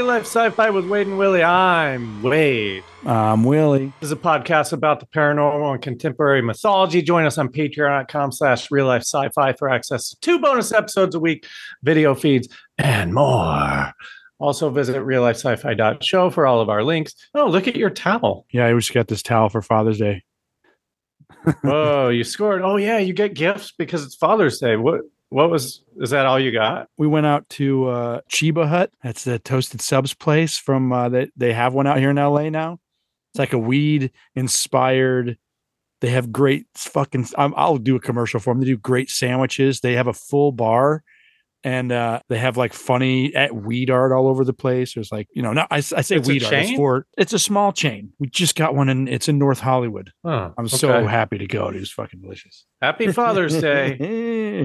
Life Sci-Fi with Wade and Willie. I'm Wade. I'm Willie. This is a podcast about the paranormal and contemporary mythology. Join us on patreon.com/real life sci-fi for access to 2 bonus episodes a week, video feeds, and more. Also visit reallifesci-fi.show for all of our links. Oh, look at your towel. Yeah, I just got this towel for Father's Day. Whoa, you scored. Oh yeah, you get gifts because it's Father's Day. Is that all you got? We went out to Chiba Hut. That's the Toasted Subs place from they have one out here in LA now. It's like a weed inspired. They have great fucking I'll do a commercial for them. They do great sandwiches. They have a full bar and they have like funny weed art all over the place. There's like, I say it's weed art. It's a small chain. We just got one and it's in North Hollywood. Oh, I'm so happy to go. It was fucking delicious. Happy Father's Day.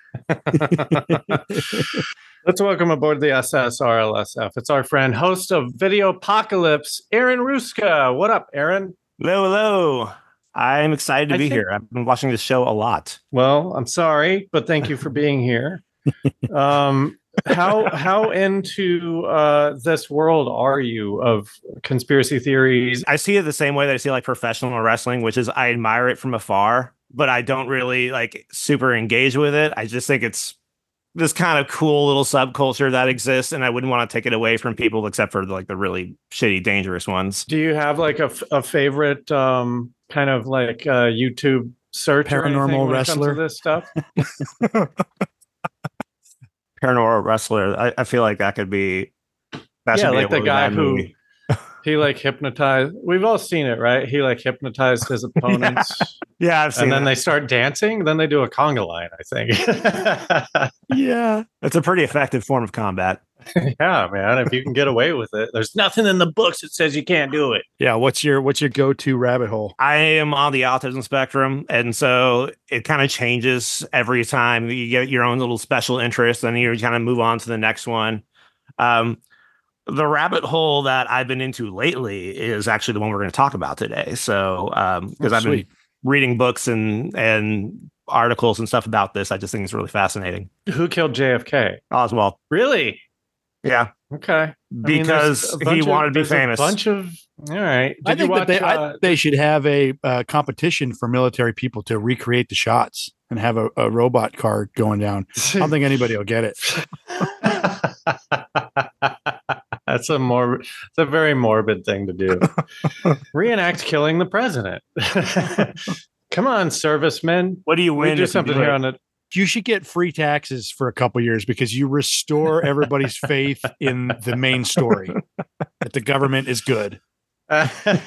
Let's welcome aboard the SSRLSF. It's our friend, host of Video Apocalypse, Aaron Ruska. What up, Aaron? Hello. I'm excited to be here. I've been watching this show a lot. Well, I'm sorry, but thank you for being here. How into this world are you of conspiracy theories? I see it the same way that I see like professional wrestling, which is I admire it from afar, but I don't really like super engage with it. I just think it's this kind of cool little subculture that exists, and I wouldn't want to take it away from people except for like the really shitty, dangerous ones. Do you have like a favorite kind of like YouTube search paranormal wrestler this stuff? Paranormal wrestler. I feel like that could be like the guy who he like hypnotized. We've all seen it, right? He like hypnotized his opponents. Yeah, I've seen and then that. They start dancing. Then they do a conga line, I think. Yeah, it's a pretty effective form of combat. Yeah, man. If you can get away with it, there's nothing in the books that says you can't do it. Yeah, what's your go-to rabbit hole? I am on the autism spectrum, and so it kind of changes every time you get your own little special interest, and you kind of move on to the next one. The rabbit hole that I've been into lately is actually the one we're going to talk about today. So, because I've been reading books and articles and stuff about this, I just think it's really fascinating. Who killed JFK? Oswald. Really? Yeah. Okay. Because he wanted to be famous. All right. I think that they should have a competition for military people to recreate the shots and have a robot car going down. I don't think anybody will get it. It's a very morbid thing to do. Reenact killing the president. Come on, servicemen. What do you win? We do something here on it. You should get free taxes for a couple years because you restore everybody's faith in the main story that the government is good. Yeah,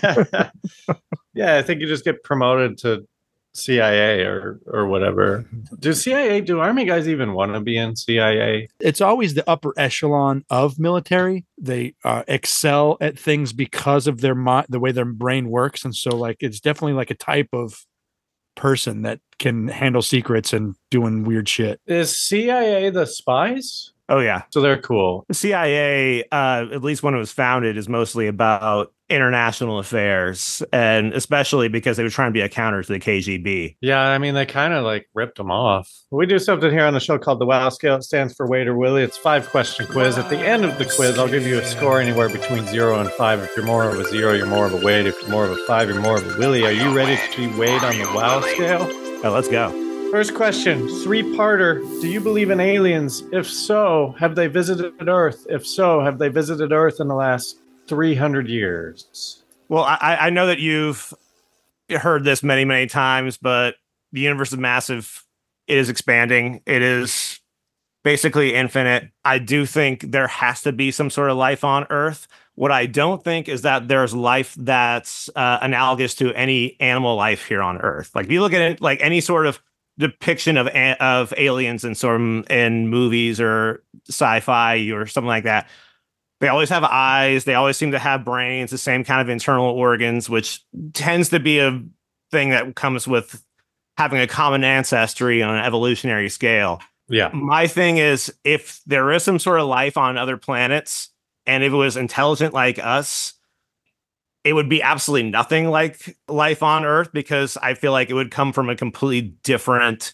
I think you just get promoted to CIA or whatever. Do Army guys even want to be in CIA? It's always the upper echelon of military. They excel at things because of the way their brain works, and so like it's definitely like a type of person that can handle secrets and doing weird shit. Is CIA the spies? Oh yeah, so they're cool. The CIA, at least when it was founded, is mostly about international affairs, and especially because they were trying to be a counter to the KGB. Yeah, I mean, they kind of like ripped them off. We do something here on the show called the WOW Scale. It stands for Wade or Willie. It's 5-question quiz. At the end of the quiz, I'll give you a score anywhere between 0 and 5. If you're more of a 0, you're more of a Wade. If you're more of a 5, you're more of a Willie. Are you ready to be Wade on the WOW Scale? Oh, let's go. First question, 3-parter. Do you believe in aliens? If so, have they visited Earth? If so, have they visited Earth in the last 300 years? Well, I know that you've heard this many, many times, but the universe is massive. It is expanding. It is basically infinite. I do think there has to be some sort of life on Earth. What I don't think is that there's life that's analogous to any animal life here on Earth. Like if you look at it, like any sort of depiction of aliens in movies or sci-fi or something like that, they always have eyes. They always seem to have brains, the same kind of internal organs, which tends to be a thing that comes with having a common ancestry on an evolutionary scale. Yeah. My thing is, if there is some sort of life on other planets, and if it was intelligent like us, it would be absolutely nothing like life on Earth, because I feel like it would come from a completely different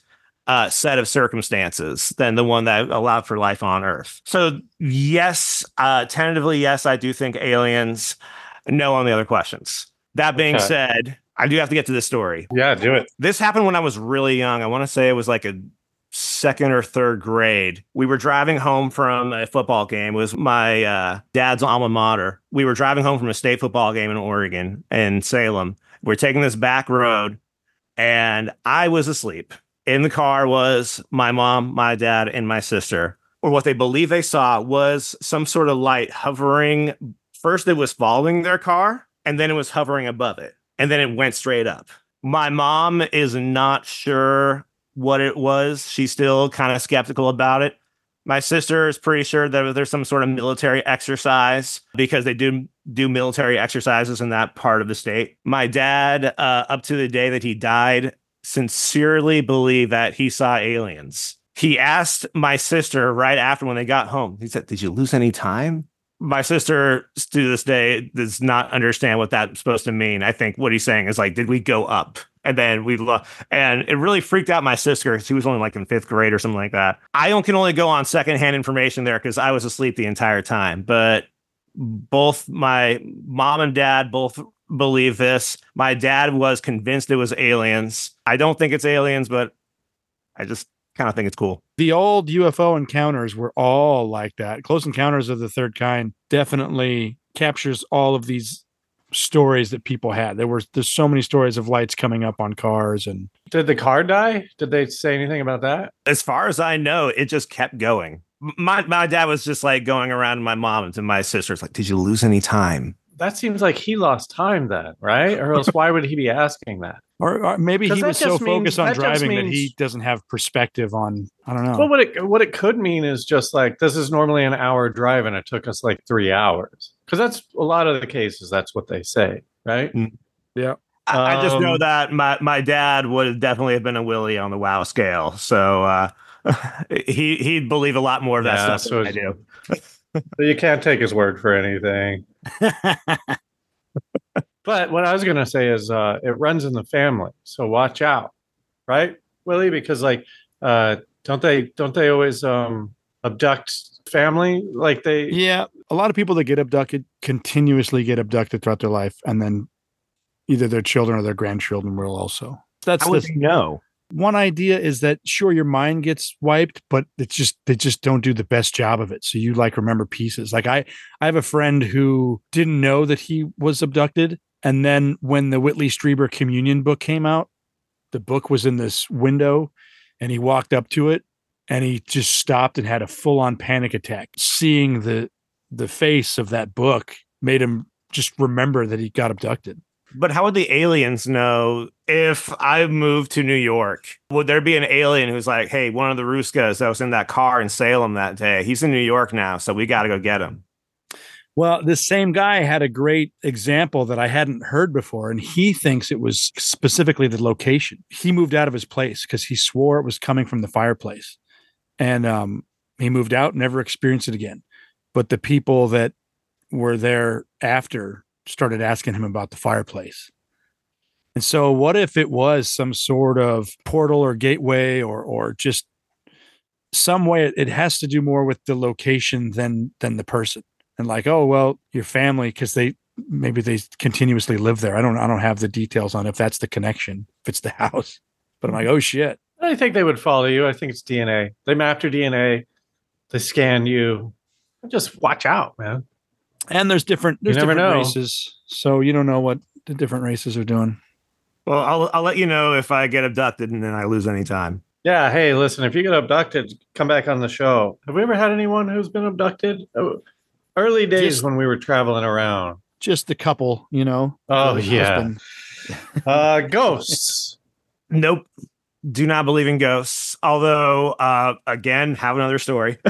set of circumstances than the one that allowed for life on Earth. So yes, tentatively, yes, I do think aliens. No on the other questions. That being said, I do have to get to this story. Yeah, do it. This happened when I was really young. I want to say it was like a second or third grade. We were driving home from a football game. It was my dad's alma mater. We were driving home from a state football game in Oregon, in Salem. We're taking this back road, and I was asleep. In the car was my mom, my dad, and my sister. Or what they believe they saw was some sort of light hovering. First, it was following their car, and then it was hovering above it. And then it went straight up. My mom is not sure what it was. She's still kind of skeptical about it. My sister is pretty sure that there's some sort of military exercise because they do military exercises in that part of the state. My dad, up to the day that he died, sincerely believed that he saw aliens. He asked my sister right after when they got home, he said, "Did you lose any time?" My sister, to this day, does not understand what that's supposed to mean. I think what he's saying is like, did we go up? And then and it really freaked out my sister because she was only like in 5th grade or something like that. I can only go on secondhand information there because I was asleep the entire time. But both my mom and dad both believe this. My dad was convinced it was aliens. I don't think it's aliens, but I just kind of think it's cool. The old UFO encounters were all like that. Close Encounters of the Third Kind definitely captures all of these stories that people had. There's so many stories of lights coming up on cars. And did the car die? Did they say anything about that? As far as I know, it just kept going. My dad was just like going around to my mom and to my sisters like, "Did you lose any time?" That seems like he lost time then, right? Or else why would he be asking that? Or maybe he was so focused on driving that he doesn't have perspective on, I don't know. Well, what it could mean is just like, this is normally an hour drive and it took us like 3 hours. Because that's a lot of the cases, that's what they say, right? Yeah. I just know that my dad would definitely have been a Willie on the WoW scale. So he'd believe a lot more of that stuff than I do. You can't take his word for anything. But what I was going to say is it runs in the family. So watch out. Right, Willie? Because like, don't they always abduct family? Like they... Yeah. A lot of people that get abducted continuously get abducted throughout their life. And then either their children or their grandchildren will also. How would they know? One idea is that, sure, your mind gets wiped, but they just don't do the best job of it. So you like remember pieces. Like I have a friend who didn't know that he was abducted. And then when the Whitley Strieber Communion book came out, the book was in this window and he walked up to it and he just stopped and had a full-on panic attack. Seeing the face of that book made him just remember that he got abducted. But how would the aliens know if I moved to New York? Would there be an alien who's like, "Hey, one of the Ruskas that was in that car in Salem that day, he's in New York now, so we got to go get him"? Well, this same guy had a great example that I hadn't heard before, and he thinks it was specifically the location. He moved out of his place because he swore it was coming from the fireplace. And he moved out, never experienced it again. But the people that were there after started asking him about the fireplace. And so what if it was some sort of portal or gateway or just some way? It has to do more with the location than the person. And like, oh, well, your family, because maybe they continuously live there. I don't have the details on if that's the connection, if it's the house. But I'm like, oh shit. I think they would follow you. I think it's DNA. They mapped your DNA. They scan you. Just watch out, man. And there's different races, so you don't know what the different races are doing. Well, I'll let you know if I get abducted and then I lose any time. Yeah. Hey, listen, if you get abducted, come back on the show. Have we ever had anyone who's been abducted? Early days when we were traveling around. Just a couple, you know. Oh, yeah. Ghosts. Nope. Do not believe in ghosts. Although, again, have another story.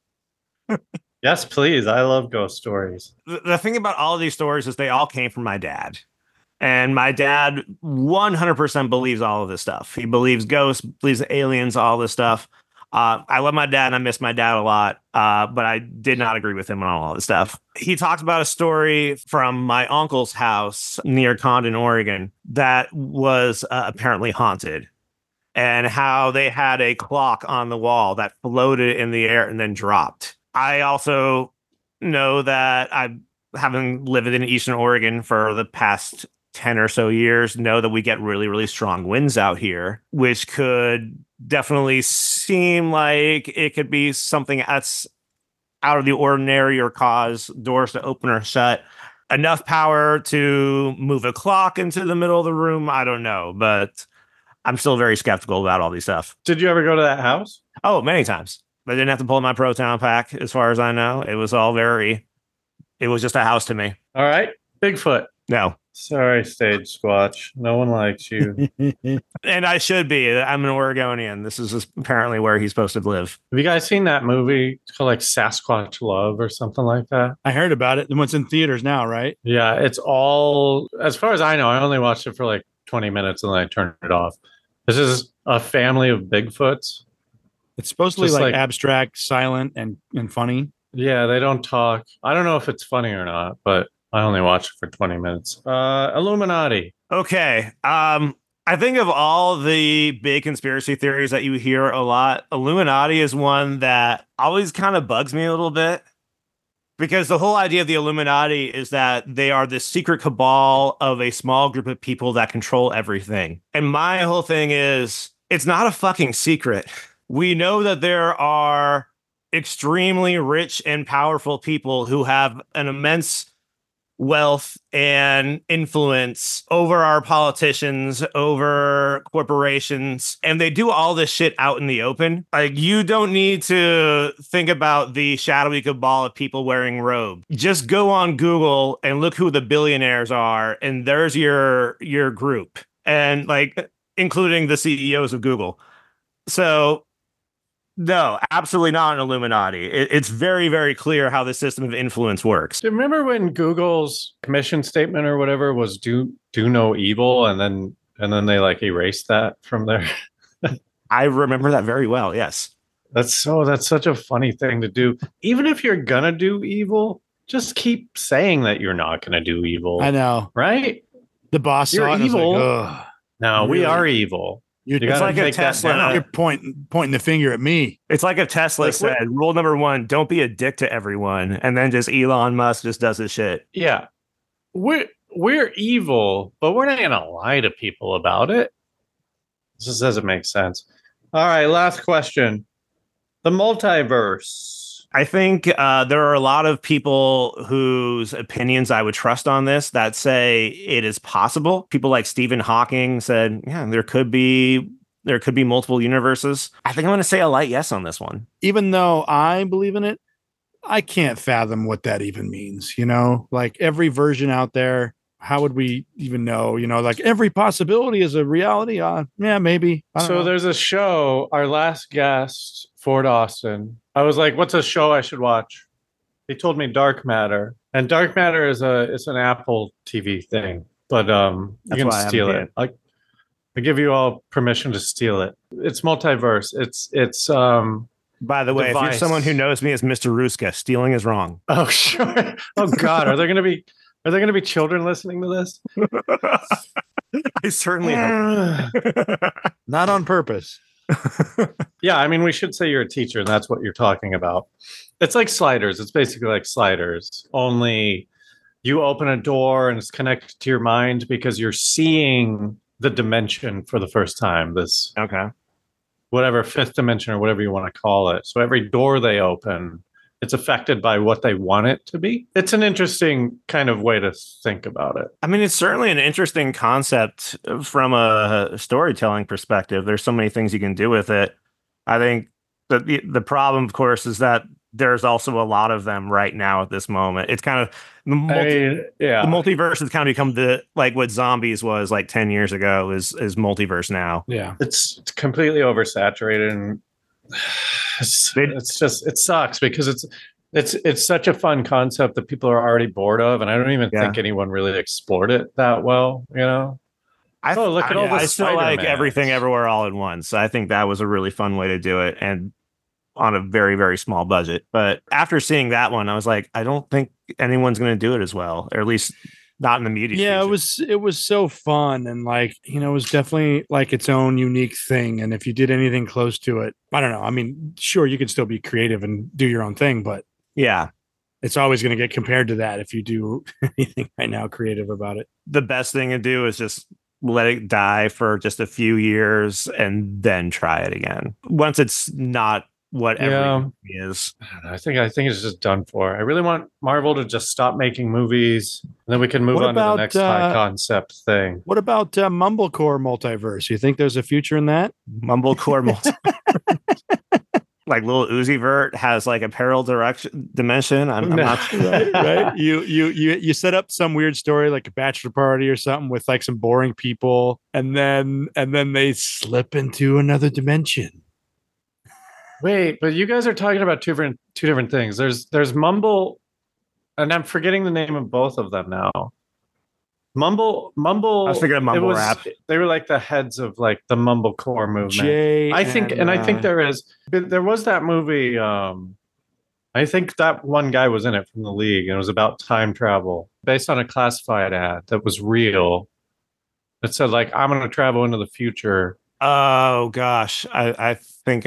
Yes, please. I love ghost stories. The thing about all of these stories is they all came from my dad. And my dad 100% believes all of this stuff. He believes ghosts, believes aliens, all this stuff. I love my dad and I miss my dad a lot, but I did not agree with him on all this stuff. He talked about a story from my uncle's house near Condon, Oregon, that was apparently haunted. and how they had a clock on the wall that floated in the air and then dropped. I also know that having lived in Eastern Oregon for the past 10 or so years, know that we get really, really strong winds out here, which could definitely seem like it could be something that's out of the ordinary or cause doors to open or shut. Enough power to move a clock into the middle of the room, I don't know, but I'm still very skeptical about all these stuff. Did you ever go to that house? Oh, many times. I didn't have to pull my Proton pack, as far as I know. It was just a house to me. All right. Bigfoot. No. Sorry, Stage Squatch. No one likes you. And I should be. I'm an Oregonian. This is apparently where he's supposed to live. Have you guys seen that movie? It's called like Sasquatch Love or something like that. I heard about it. The one's in theaters now, right? Yeah, it's all, as far as I know, I only watched it for like 20 minutes and then I turned it off. This is a family of Bigfoots. It's supposed to be Just like like- abstract, silent, and funny. Yeah, they don't talk. I don't know if it's funny or not, but I only watched it for 20 minutes. Illuminati. Okay. I think of all the big conspiracy theories that you hear a lot, Illuminati is one that always kind of bugs me a little bit. Because the whole idea of the Illuminati is that they are this secret cabal of a small group of people that control everything. And my whole thing is, it's not a fucking secret. We know that there are extremely rich and powerful people who have an immense wealth and influence over our politicians, over corporations, and they do all this shit out in the open. Like, you don't need to think about the shadowy cabal of people wearing robes. Just go on Google and look who the billionaires are, and there's your group, and like including the CEOs of Google. So no, absolutely not an Illuminati. It's very, very clear how the system of influence works. Do you remember when Google's mission statement or whatever was do no evil, and then they like erased that from there? I remember that very well. Yes. That's such a funny thing to do. Even if you're gonna do evil, just keep saying that you're not gonna do evil. I know. Right? The boss You're saw it and was evil. like, ugh. No, we Really? are evil. You're, You It's gotta like a take that Tesla. down. you're pointing the finger at me. It's like if Tesla Like, what- said, rule number 1, don't be a dick to everyone. And then just Elon Musk just does his shit. Yeah. We're evil, but we're not gonna lie to people about it. This just doesn't make sense. All right, last question. The multiverse. I think there are a lot of people whose opinions I would trust on this that say it is possible. People like Stephen Hawking said, yeah, there could be multiple universes. I think I'm going to say a light yes on this one. Even though I believe in it, I can't fathom what that even means. You know, like every version out there, how would we even know? You know, like every possibility is a reality. Yeah, maybe. I don't So know. there's a show, our last guest, Ford Austin. I was like, what's a show I should watch? He told me Dark Matter. And Dark Matter is an Apple TV thing. But you That's can why I haven't steal seen it. I give you all permission to steal it. It's multiverse. It's By the way, if you're Device. someone who knows me as Mr. Ruska, stealing is wrong. oh sure. Oh God. Are there gonna be children listening to this? I certainly hope. Not on purpose. Yeah, I mean, we should say you're a teacher, and that's what you're talking about. It's like Sliders. It's basically like Sliders, only you open a door and it's connected to your mind because you're seeing the dimension for the first time. This Okay. whatever fifth dimension or whatever you want to call it. So every door they open, it's affected by what they want it to be. It's an interesting kind of way to think about it. I mean, it's certainly an interesting concept from a storytelling perspective. There's so many things you can do with it. I think that the problem, of course, is that there's also a lot of them right now at this moment. It's kind of the multiverse has kind of become like what zombies was like 10 years ago is multiverse now. Yeah. It's completely oversaturated, and it's just it sucks because it's such a fun concept that people are already bored of, and I don't even think anyone really explored it that well. You know, look at all the I still like Spider-Mans. Everything Everywhere All at Once. I think that was a really fun way to do it, and on a very, very small budget. But after seeing that one, I was like, I don't think anyone's going to do it as well, or at least not in the immediate Yeah, future. it was so fun, and like, you know, it was definitely like its own unique thing. And if you did anything close to it, I don't know. I mean, sure, you could still be creative and do your own thing, but Yeah. it's always going to get compared to that if you do anything right now creative about it. The best thing to do is just let it die for just a few years and then try it again. Once it's not what every movie is. I think it's just done for. I really want Marvel to just stop making movies, and then we can move on to the next high concept thing. What about Mumblecore multiverse? You think there's a future in that? Mumblecore multiverse. Like Lil Uzi Vert has like a parallel dimension. I'm not sure. Right? You set up some weird story like a bachelor party or something with like some boring people, and then they slip into another dimension. Wait, but you guys are talking about two different things. There's Mumble, and I'm forgetting the name of both of them now. Mumble. I was thinking of Mumble Rap. They were like the heads of like the Mumblecore movement. I think there was that movie. I think that one guy was in it from the League, and it was about time travel based on a classified ad that was real. It said like, "I'm going to travel into the future." Oh gosh, I think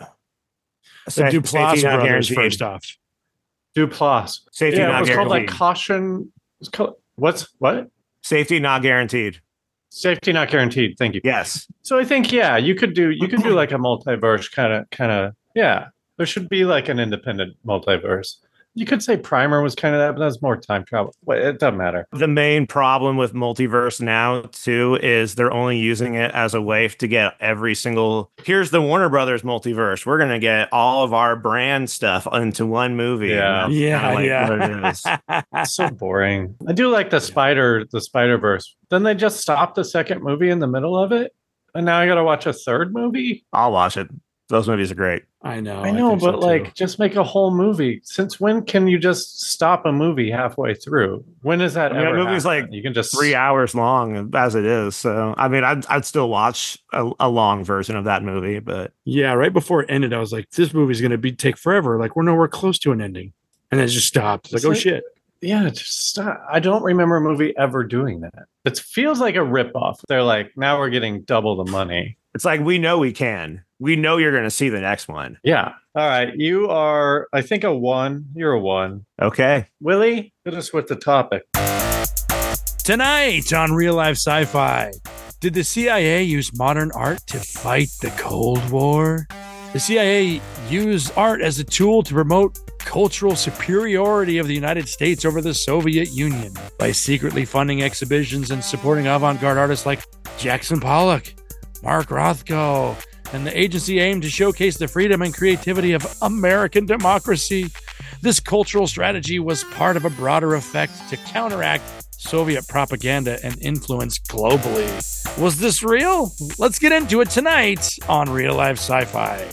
the Duplass brothers first off. Duplass. Safety not it was guaranteed. called like Caution. What? Safety not guaranteed. Safety not guaranteed. Thank you. Yes. So I think you could do like a multiverse kind of. Yeah, there should be like an independent multiverse. You could say Primer was kind of that, but that's more time travel. It doesn't matter. The main problem with multiverse now, too, is they're only using it as a way to get every single... Here's the Warner Brothers multiverse. We're going to get all of our brand stuff into one movie. Yeah. What it is. It's so boring. I do like the Spider-Verse. Then they just stopped the second movie in the middle of it, and now I got to watch a third movie? I'll watch it. Those movies are great. I know, but like, just make a whole movie. Since when can you just stop a movie halfway through? When is that ever? Movie's like you can just 3 hours long as it is. So I mean, I'd still watch a long version of that movie. But yeah, right before it ended, I was like, this movie's going to take forever. Like we're nowhere close to an ending, and then it just stopped. It's like, oh shit. Yeah, just stop. I don't remember a movie ever doing that. It feels like a ripoff. They're like, now we're getting double the money. It's like, we know we can. We know you're going to see the next one. Yeah. All right. You are, I think, a 1. You're a 1. Okay. Willie, hit us with the topic. Tonight on Real Life Sci-Fi, did the CIA use modern art to fight the Cold War? The CIA used art as a tool to promote cultural superiority of the United States over the Soviet Union by secretly funding exhibitions and supporting avant-garde artists like Jackson Pollock, Mark Rothko, and the agency aimed to showcase the freedom and creativity of American democracy. This cultural strategy was part of a broader effect to counteract Soviet propaganda and influence globally. Was this real? Let's get into it tonight on Real Life Sci-Fi.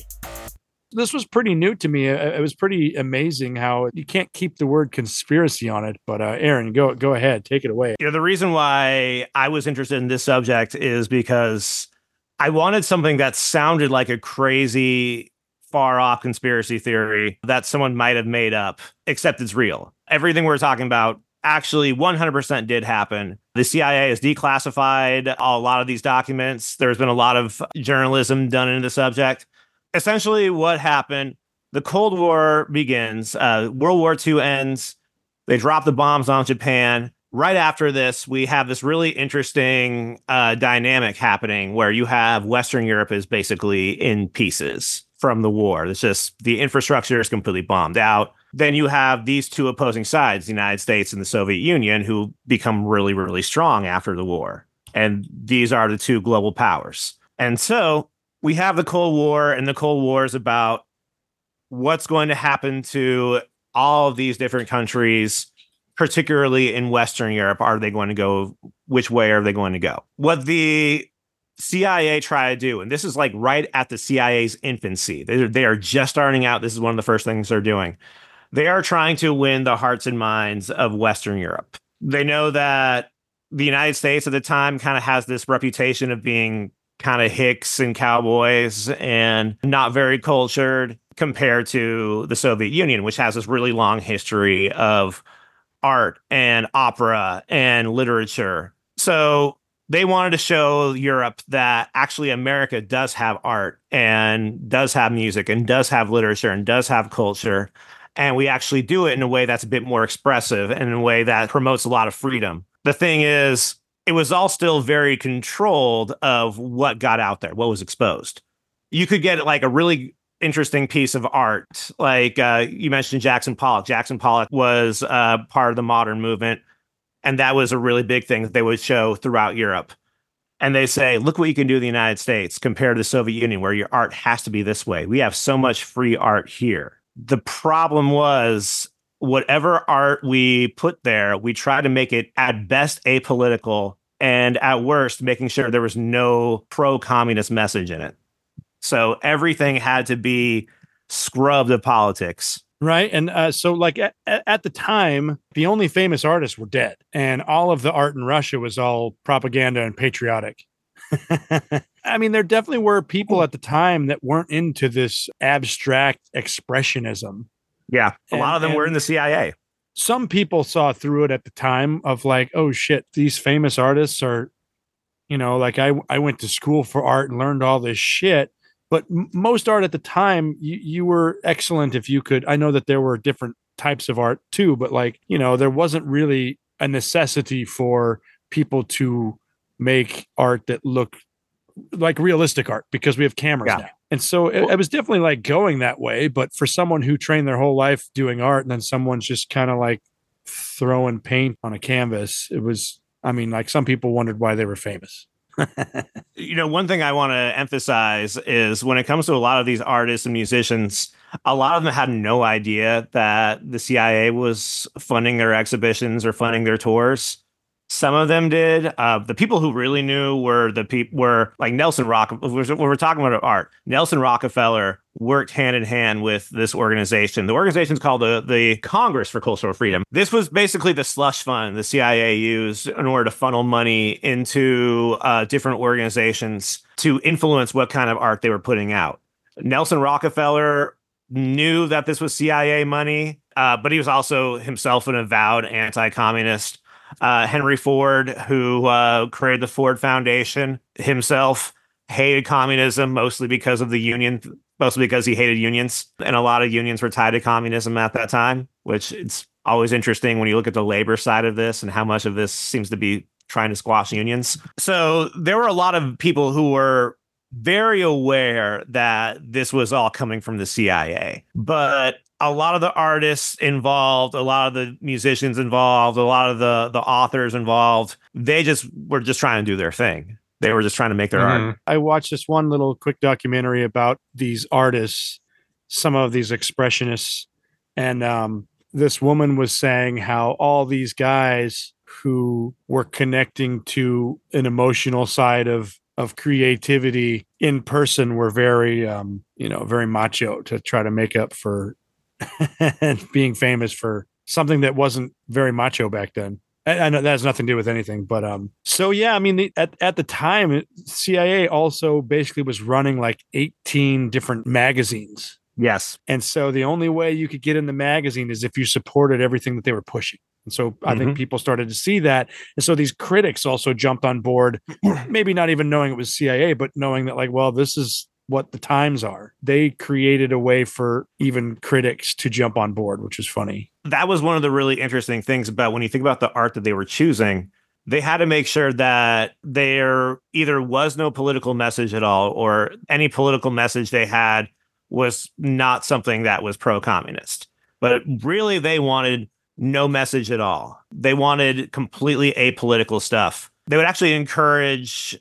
This was pretty new to me. It was pretty amazing how you can't keep the word conspiracy on it. But Aaron, go ahead, take it away. The reason why I was interested in this subject is because I wanted something that sounded like a crazy, far-off conspiracy theory that someone might have made up, except it's real. Everything we're talking about actually 100% did happen. The CIA has declassified a lot of these documents. There's been a lot of journalism done into the subject. Essentially, what happened, the Cold War begins, World War II ends, they drop the bombs on Japan. Right after this, we have this really interesting dynamic happening where you have Western Europe is basically in pieces from the war. It's just the infrastructure is completely bombed out. Then you have these two opposing sides, the United States and the Soviet Union, who become really, really strong after the war. And these are the two global powers. And so we have the Cold War, and the Cold War is about what's going to happen to all of these different countries, particularly in Western Europe. Are they going to go? Which way are they going to go? What the CIA try to do, and this is like right at the CIA's infancy. They are just starting out. This is one of the first things they're doing. They are trying to win the hearts and minds of Western Europe. They know that the United States at the time kind of has this reputation of being kind of hicks and cowboys and not very cultured compared to the Soviet Union, which has this really long history of art and opera and literature. So they wanted to show Europe that actually America does have art and does have music and does have literature and does have culture. And we actually do it in a way that's a bit more expressive and in a way that promotes a lot of freedom. The thing is, it was all still very controlled of what got out there, what was exposed. You could get like a really interesting piece of art. Like you mentioned Jackson Pollock. Jackson Pollock was part of the modern movement. And that was a really big thing that they would show throughout Europe. And they say, look what you can do in the United States compared to the Soviet Union, where your art has to be this way. We have so much free art here. The problem was whatever art we put there, we tried to make it at best apolitical and at worst making sure there was no pro-communist message in it. So everything had to be scrubbed of politics. Right. And so like at the time, the only famous artists were dead and all of the art in Russia was all propaganda and patriotic. I mean, there definitely were people at the time that weren't into this abstract expressionism. Yeah. A lot of them were in the CIA. Some people saw through it at the time of like, oh, shit, these famous artists are, you know, like I went to school for art and learned all this shit. But most art at the time, you were excellent if you could. I know that there were different types of art too, but like, you know, there wasn't really a necessity for people to make art that looked like realistic art because we have cameras now. And so it was definitely like going that way. But for someone who trained their whole life doing art and then someone's just kind of like throwing paint on a canvas, it was, I mean, like some people wondered why they were famous. You know, one thing I want to emphasize is when it comes to a lot of these artists and musicians, a lot of them had no idea that the CIA was funding their exhibitions or funding their tours. Some of them did. The people who really knew were like Nelson Rockefeller. When we're talking about art, Nelson Rockefeller worked hand in hand with this organization. The organization is called the Congress for Cultural Freedom. This was basically the slush fund the CIA used in order to funnel money into different organizations to influence what kind of art they were putting out. Nelson Rockefeller knew that this was CIA money, but he was also himself an avowed anti-communist. Henry Ford, who created the Ford Foundation himself, hated communism mostly because of the union, mostly because he hated unions. And a lot of unions were tied to communism at that time, which it's always interesting when you look at the labor side of this and how much of this seems to be trying to squash unions. So there were a lot of people who were very aware that this was all coming from the CIA. But a lot of the artists involved, a lot of the musicians involved, a lot of the authors involved, they were just trying to do their thing. They were just trying to make their art. I watched this one little quick documentary about these artists, some of these expressionists. And this woman was saying how all these guys who were connecting to an emotional side of creativity in person were very, very macho to try to make up for being famous for something that wasn't very macho back then. I know that has nothing to do with anything, but so yeah, I mean, at the time, CIA also basically was running like 18 different magazines. Yes, and so the only way you could get in the magazine is if you supported everything that they were pushing. And so I think people started to see that, and so these critics also jumped on board, maybe not even knowing it was CIA, but knowing that like, well, this is what the times are. They created a way for even critics to jump on board, which is funny. That was one of the really interesting things about when you think about the art that they were choosing. They had to make sure that there either was no political message at all, or any political message they had was not something that was pro-communist. But really, they wanted no message at all. They wanted completely apolitical stuff. They would actually encourage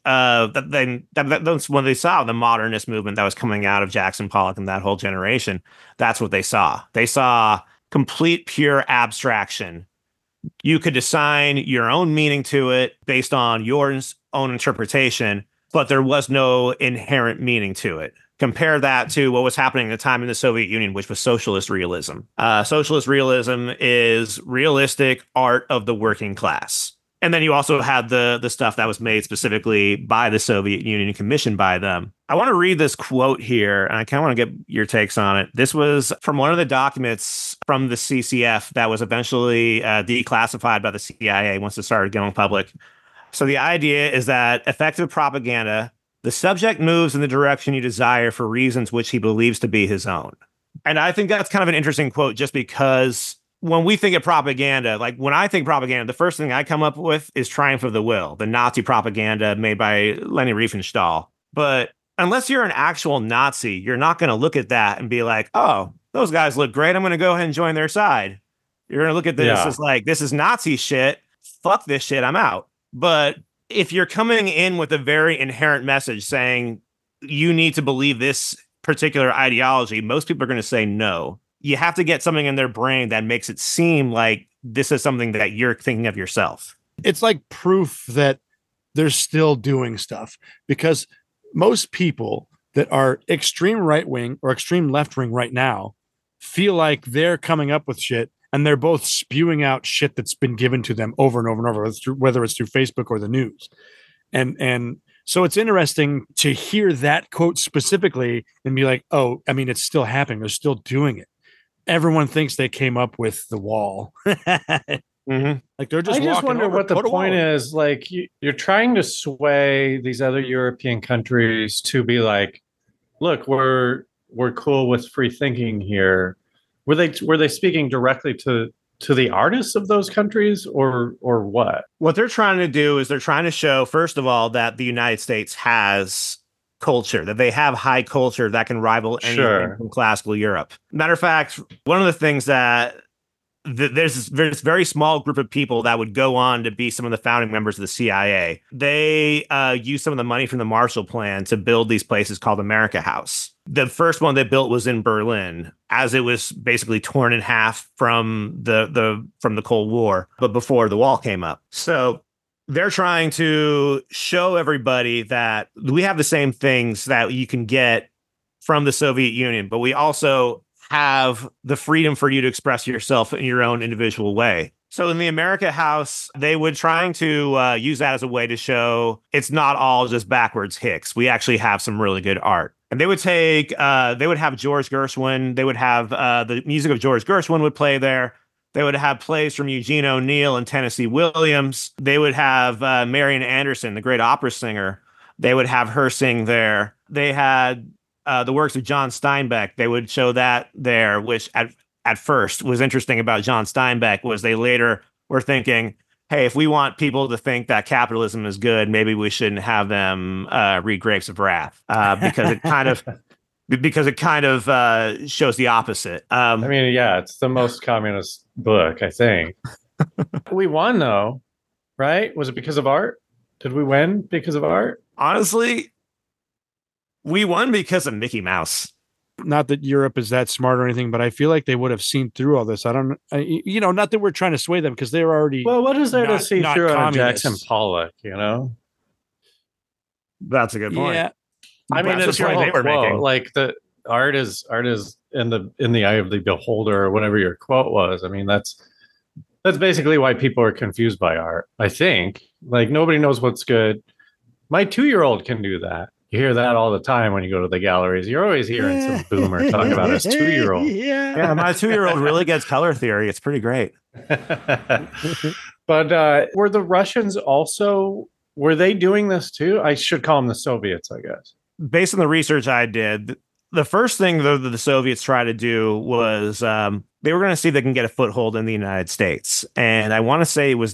that's when they saw the modernist movement that was coming out of Jackson Pollock and that whole generation. That's what they saw. They saw complete pure abstraction. You could assign your own meaning to it based on your own interpretation, but there was no inherent meaning to it. Compare that to what was happening at the time in the Soviet Union, which was socialist realism. Socialist realism is realistic art of the working class. And then you also had the stuff that was made specifically by the Soviet Union and commissioned by them. I want to read this quote here, and I kind of want to get your takes on it. This was from one of the documents from the CCF that was eventually declassified by the CIA once it started going public. So the idea is that effective propaganda, the subject moves in the direction you desire for reasons which he believes to be his own. And I think that's kind of an interesting quote just because when we think of propaganda, like when I think propaganda, the first thing I come up with is Triumph of the Will, the Nazi propaganda made by Leni Riefenstahl. But unless you're an actual Nazi, you're not going to look at that and be like, oh, those guys look great. I'm going to go ahead and join their side. You're going to look at this as like, this is Nazi shit. Fuck this shit. I'm out. But if you're coming in with a very inherent message saying you need to believe this particular ideology, most people are going to say no. You have to get something in their brain that makes it seem like this is something that you're thinking of yourself. It's like proof that they're still doing stuff, because most people that are extreme right wing or extreme left wing right now feel like they're coming up with shit, and they're both spewing out shit that's been given to them over and over and over, whether it's through Facebook or the news. And so it's interesting to hear that quote specifically and be like, oh, I mean, it's still happening. They're still doing it. Everyone thinks they came up with the wall. Mm-hmm. Like they're just. I just wonder what the point is. Like you're trying to sway these other European countries to be like, look, we're cool with free thinking here. Were they speaking directly to the artists of those countries or what? What they're trying to do is they're trying to show, first of all, that the United States has culture, that they have high culture that can rival anything from classical Europe. Matter of fact, one of the things that there's this very small group of people that would go on to be some of the founding members of the CIA. They used some of the money from the Marshall Plan to build these places called America House. The first one they built was in Berlin, as it was basically torn in half from the Cold War, but before the wall came up. So they're trying to show everybody that we have the same things that you can get from the Soviet Union, but we also have the freedom for you to express yourself in your own individual way. So in the America House, they would trying to use that as a way to show it's not all just backwards hicks. We actually have some really good art. And they would have George Gershwin. They would have the music of George Gershwin would play there. They would have plays from Eugene O'Neill and Tennessee Williams. They would have Marian Anderson, the great opera singer. They would have her sing there. They had the works of John Steinbeck. They would show that there, which at first was interesting about John Steinbeck was they later were thinking, hey, if we want people to think that capitalism is good, maybe we shouldn't have them read Grapes of Wrath because it kind of shows the opposite. I mean, yeah, it's the most communist book, I think. We won, though, right? Was it because of art? Did we win because of art? Honestly, we won because of Mickey Mouse. Not that Europe is that smart or anything, but I feel like they would have seen through all this. Not that we're trying to sway them because they're already. Well, what is there to see through on communists. Jackson Pollock? That's a good point. Yeah. I mean, that's it's the point they were making. Like the art is in the eye of the beholder, or whatever your quote was. I mean, that's basically why people are confused by art. I think like nobody knows what's good. My 2-year-old can do that. You hear that all the time when you go to the galleries. You're always hearing some boomer talk about his 2-year-old. Yeah, my 2-year-old really gets color theory. It's pretty great. But were the Russians also, were they doing this too? I should call them the Soviets, I guess. Based on the research I did, the first thing that the Soviets tried to do was they were going to see if they can get a foothold in the United States. And I want to say it was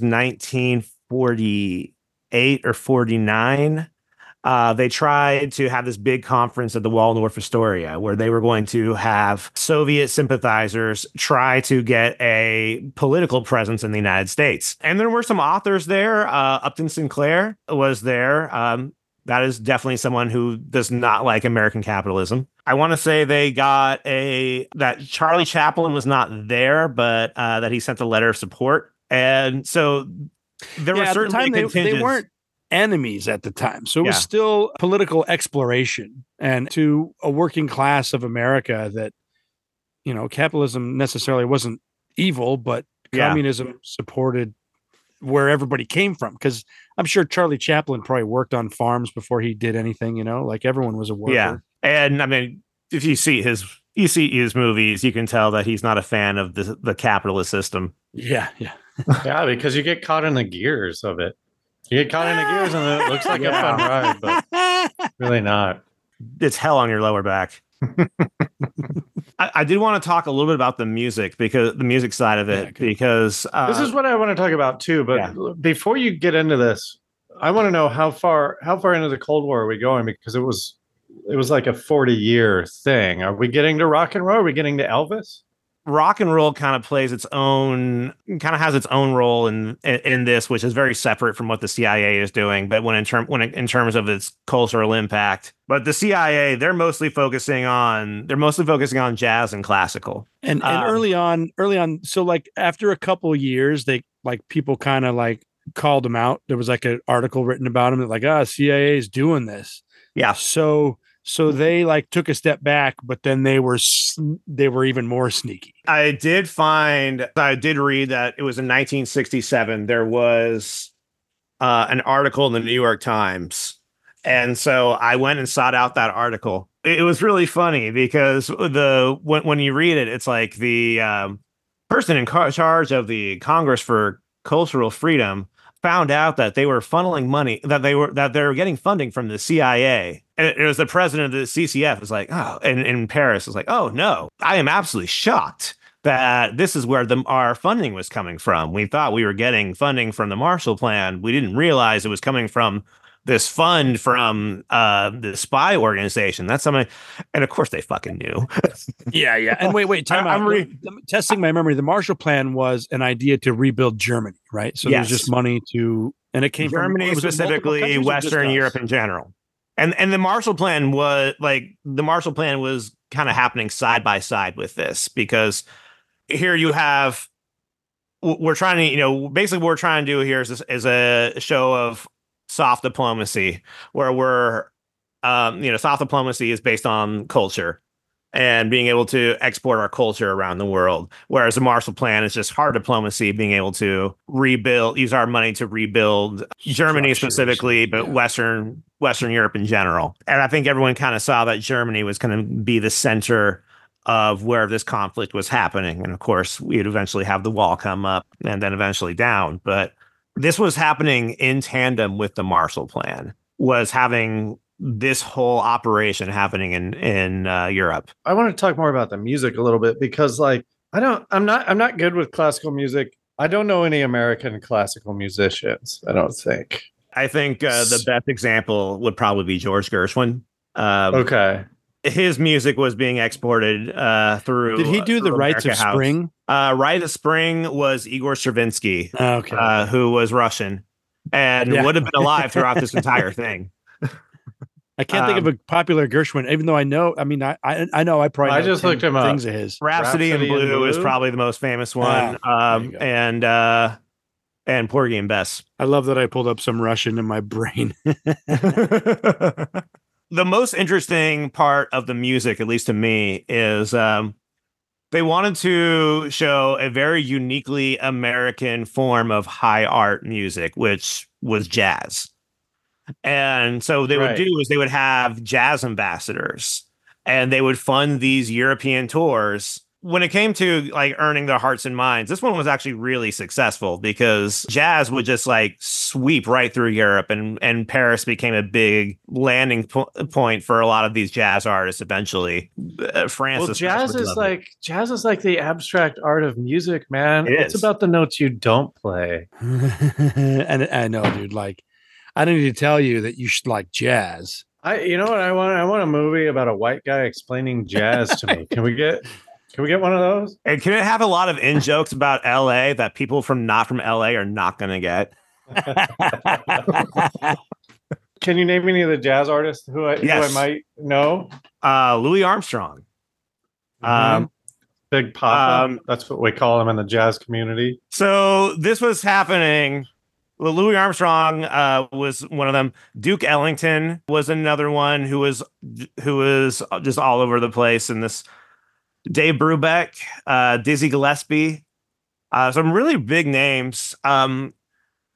1948 or 49. They tried to have this big conference at the Waldorf Astoria where they were going to have Soviet sympathizers try to get a political presence in the United States. And there were some authors there. Upton Sinclair was there. That is definitely someone who does not like American capitalism. I want to say they got that Charlie Chaplin was not there, but that he sent a letter of support. And so there were certainly they weren't enemies at the time. So it was still political exploration, and to a working class of America that, capitalism necessarily wasn't evil, but communism supported where everybody came from. Because I'm sure Charlie Chaplin probably worked on farms before he did anything. Like everyone was a worker. Yeah, and I mean, if you see his movies, you can tell that he's not a fan of the capitalist system. Yeah. Yeah, because you get caught in the gears of it. You get caught in the gears, and it looks like a fun ride, but really not. It's hell on your lower back. I did want to talk a little bit about the music, because the music side of it, because this is what I want to talk about too. But before you get into this, I want to know how far into the Cold War are we going? Because it was like a 40-year thing. Are we getting to rock and roll? Are we getting to Elvis? Rock and roll kind of has its own role in this, which is very separate from what the CIA is doing. But in terms of its cultural impact, but the CIA, they're mostly focusing on jazz and classical. And early on, so like after a couple of years, they like people kind of like called them out. There was like an article written about them that like, CIA is doing this. Yeah. So they like took a step back, but then they were even more sneaky. I did read that it was in 1967. There was an article in the New York Times. And so I went and sought out that article. It was really funny because when you read it, it's like the person in charge of the Congress for Cultural Freedom found out that they were funneling money, that they were getting funding from the CIA. And it was the president of the CCF was like, oh, and in Paris was like, oh no, I am absolutely shocked that this is where our funding was coming from. We thought we were getting funding from the Marshall Plan. We didn't realize it was coming from this fund from the spy organization. That's something, and of course they fucking knew. Yeah. And wait, time out. I'm testing my memory. The Marshall Plan was an idea to rebuild Germany, right? So there's just money and it came Germany, from specifically Western Europe in general. And the Marshall Plan was kind of happening side by side with this, because here you have, we're trying to, basically what we're trying to do here is a show of soft diplomacy, where soft diplomacy is based on culture and being able to export our culture around the world. Whereas the Marshall Plan is just hard diplomacy, being able to use our money to rebuild Germany specifically, but Western Europe in general. And I think everyone kind of saw that Germany was going to be the center of where this conflict was happening. And of course, we'd eventually have the wall come up and then eventually down. But this was happening in tandem with the Marshall Plan, was having this whole operation happening in Europe. I want to talk more about the music a little bit, because like I'm not good with classical music. I don't know any American classical musicians, I don't think. I think the best example would probably be George Gershwin. Okay. His music was being exported through. Did he do the Rites of House. Spring? Rite of Spring was Igor Stravinsky, who was Russian and would have been alive throughout this entire thing. I can't think of a popular Gershwin, even though I know. I mean, I know. I probably. I just looked him up. Things of his. Rhapsody in Blue is probably the most famous one, and Porgy and Bess. I love that I pulled up some Russian in my brain. The most interesting part of the music, at least to me, is they wanted to show a very uniquely American form of high art music, which was jazz. And so they would do is they would have jazz ambassadors, and they would fund these European tours. When it came to like earning their hearts and minds, this one was actually really successful, because jazz would just like sweep right through Europe, and Paris became a big landing point for a lot of these jazz artists eventually. France. Well, jazz is like the abstract art of music, man. It's about the notes you don't play. And I know, dude, like, I don't need to tell you that you should like jazz. You know what I want? I want a movie about a white guy explaining jazz to me. Can we get one of those? And can it have a lot of in jokes about LA that people not from LA are not going to get? Can you name any of the jazz artists who I might know? Louis Armstrong. Big Papa. That's what we call him in the jazz community. So this was happening. Well, Louis Armstrong was one of them. Duke Ellington was another one who was just all over the place. And this Dave Brubeck, Dizzy Gillespie, some really big names.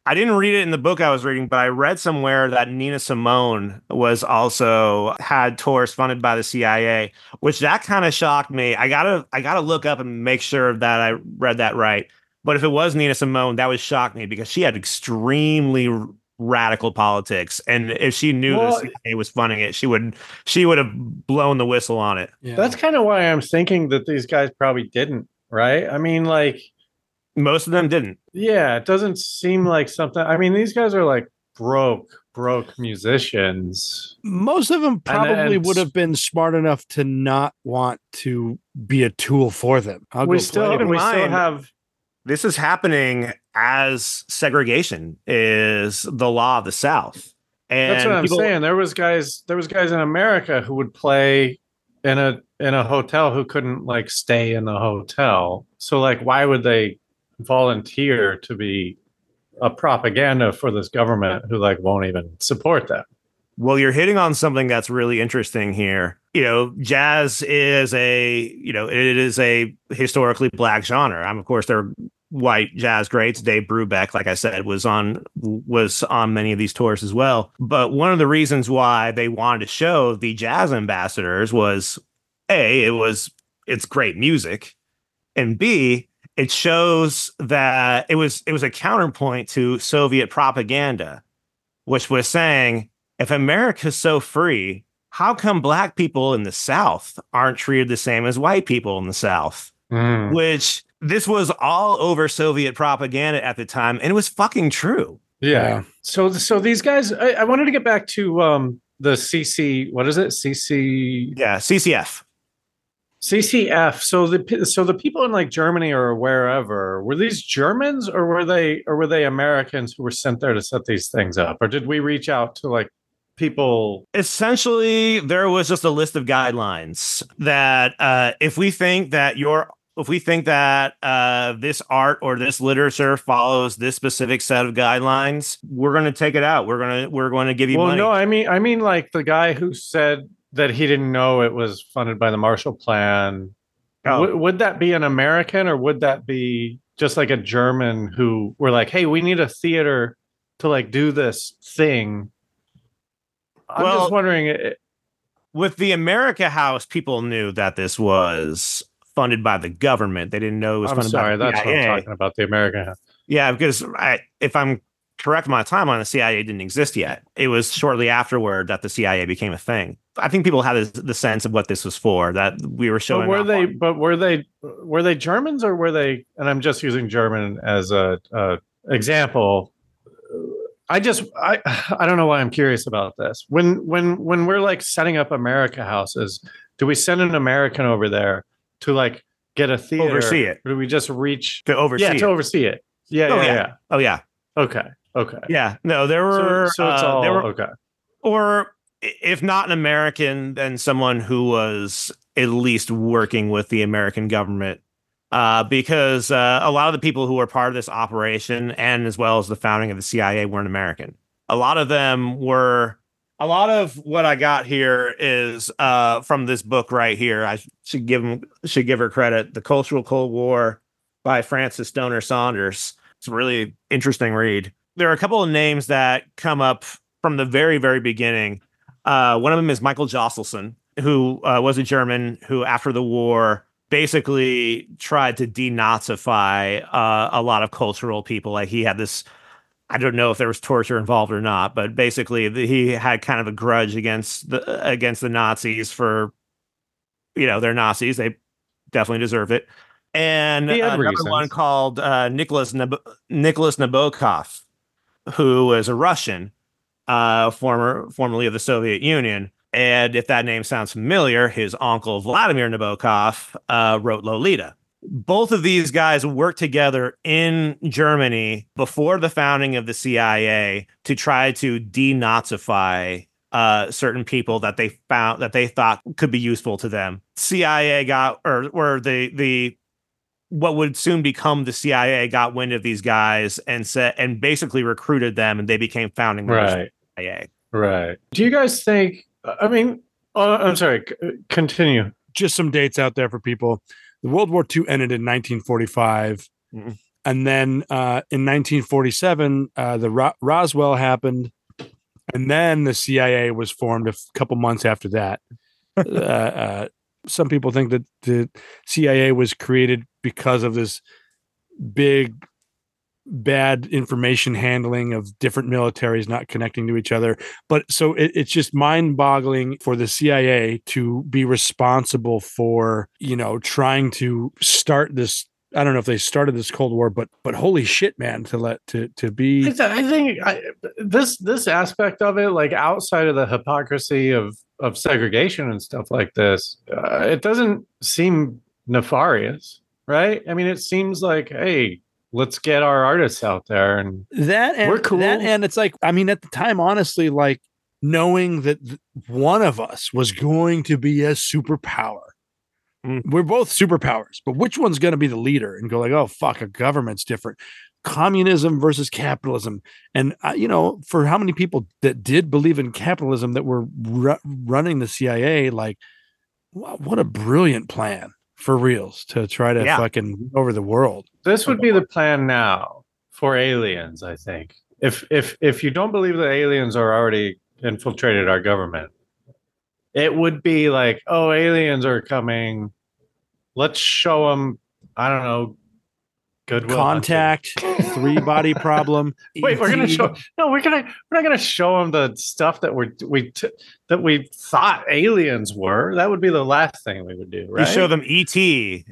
I didn't read it in the book I was reading, but I read somewhere that Nina Simone was also had tours funded by the CIA, which that kind of shocked me. I gotta look up and make sure that I read that right. But if it was Nina Simone, that would shock me because she had extremely radical politics, and if she knew the CIA was funding it, she would have blown the whistle on it. Yeah. That's kind of why I'm thinking that these guys probably didn't, right? I mean, like, most of them didn't. yeah, it doesn't seem like something. I mean, these guys are like broke musicians. Most of them probably and would have been smart enough to not want to be a tool for them. We still have. This is happening as segregation is the law of the South. And that's what I'm saying. There was guys in America who would play in a hotel who couldn't like stay in the hotel. So like, why would they volunteer to be a propaganda for this government who like won't even support them? Well, you're hitting on something that's really interesting here. You know, jazz is it is a historically black genre. Of course, there are white jazz greats. Dave Brubeck, like I said, was on many of these tours as well. But one of the reasons why they wanted to show the jazz ambassadors was A, it's great music, and B, it shows that it was a counterpoint to Soviet propaganda, which was saying, if America's so free, how come black people in the South aren't treated the same as white people in the South? Which this was all over Soviet propaganda at the time, and it was fucking true. Yeah. So these guys, I wanted to get back to the CC. What is it? CC. Yeah, CCF. CCF. So the people in like Germany or wherever, were these Germans or were they Americans who were sent there to set these things up, or did we reach out to like people? Essentially, there was just a list of guidelines that if we think that this art or this literature follows this specific set of guidelines, we're going to take it out. We're going to give you money. No, I mean like the guy who said that he didn't know it was funded by the Marshall Plan. Oh. Would that be an American, or would that be just like a German who were like, hey, we need a theater to like do this thing? I'm just wondering. With the America House, people knew that this was funded by the government. They didn't know it was funded by the CIA. That's what I'm talking about, the America House. Yeah, because if I'm correct my timeline, the CIA didn't exist yet. It was shortly afterward that the CIA became a thing. I think people had the sense of what this was for, that we were showing. But were they Germans, or were they? And I'm just using German as a example. I don't know why I'm curious about this. When we're like setting up America houses, do we send an American over there to like get a theater? Oversee it. Or do we just reach to oversee? Yeah, to oversee it. Yeah. Oh yeah. Okay. Yeah. No, there were. So it's all okay. Or if not an American, then someone who was at least working with the American government. Because a lot of the people who were part of this operation, and as well as the founding of the CIA, weren't American. A lot of what I got here is from this book right here. I should give her credit. The Cultural Cold War by Frances Stoner Saunders. It's a really interesting read. There are a couple of names that come up from the very, very beginning. One of them is Michael Josselson, who was a German who, after the war, basically tried to denazify a lot of cultural people. Like he had this, I don't know if there was torture involved or not, but basically he had kind of a grudge against the Nazis for, they're Nazis. They definitely deserve it. And another one called Nicholas Nabokov, who was a Russian, formerly of the Soviet Union. And if that name sounds familiar, his uncle Vladimir Nabokov wrote Lolita. Both of these guys worked together in Germany before the founding of the CIA to try to denazify certain people that they thought could be useful to them. CIA got, or the what would soon become the CIA got wind of these guys and basically recruited them, and they became founding members of the CIA. Right. Do you guys think? I mean, I'm sorry. Continue. Just some dates out there for people. The World War II ended in 1945. And then in 1947, the Roswell happened, and then the CIA was formed a couple months after that. Some people think that the CIA was created because of this big bad information handling of different militaries not connecting to each other. But so it's just mind-boggling for the CIA to be responsible for, trying to start this. I don't know if they started this Cold War, but holy shit, man, to be. I think this aspect of it, like outside of the hypocrisy of segregation and stuff like this, it doesn't seem nefarious, right? I mean, it seems like, hey, let's get our artists out there, and we're cool. And it's like, I mean, at the time, honestly, like knowing that one of us was going to be a superpower. We're both superpowers, but which one's going to be the leader? And go like, oh fuck, a government's different. Communism versus capitalism. And for how many people that did believe in capitalism that were running the CIA, like, what a brilliant plan for reals to try to fucking over the world. This would be the plan now for aliens, I think. If you don't believe that aliens are already infiltrated our government, it would be like, oh, aliens are coming. Let's show them, I don't know, Goodwill Contact, 3-body problem. Wait, we're gonna show? No, we're not gonna show them the stuff that we thought aliens were. That would be the last thing we would do, right? You show them ET.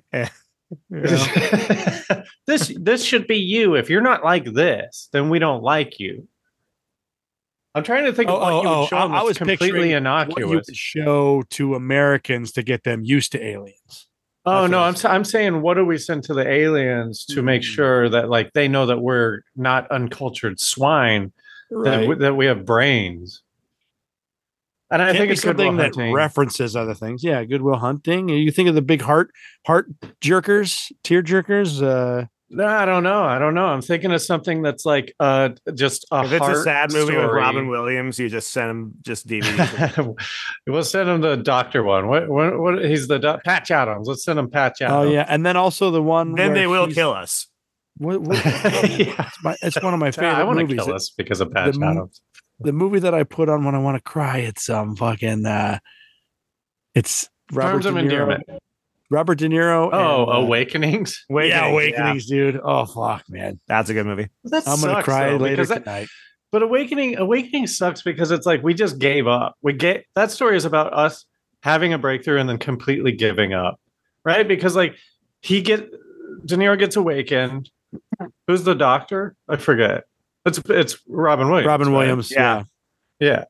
This should be you. If you're not like this, then we don't like you. I'm trying to think of what you would show them. I was completely innocuous. What you would show to Americans to get them used to aliens. Oh no, I'm saying, what do we send to the aliens to make sure that like they know that we're not uncultured swine, right, that we have brains? And I think it's something that references other things. Yeah, Goodwill Hunting. You think of the big heart jerkers, tear jerkers. No, I don't know. I'm thinking of something that's like just a if it's a sad movie story. With Robin Williams, you just send him just DVD. We'll send him the doctor one. What he's the Patch Adams. Let's send him Patch Adams. Oh yeah, and then also the one. Then they will kill us. It's one of my favorite. I want movies. To kill us because of Patch Adams. The movie that I put on when I want to cry. It's fucking. It's Robert De Niro. Robert De Niro. Oh, Awakenings. Awakenings, dude. Oh fuck, man, that's a good movie. I'm gonna cry later tonight. But Awakening sucks because it's like we just gave up. That story is about us having a breakthrough and then completely giving up, right? Because like De Niro gets awakened. Who's the doctor? I forget. It's Robin Williams. Robin Williams. Right? Yeah.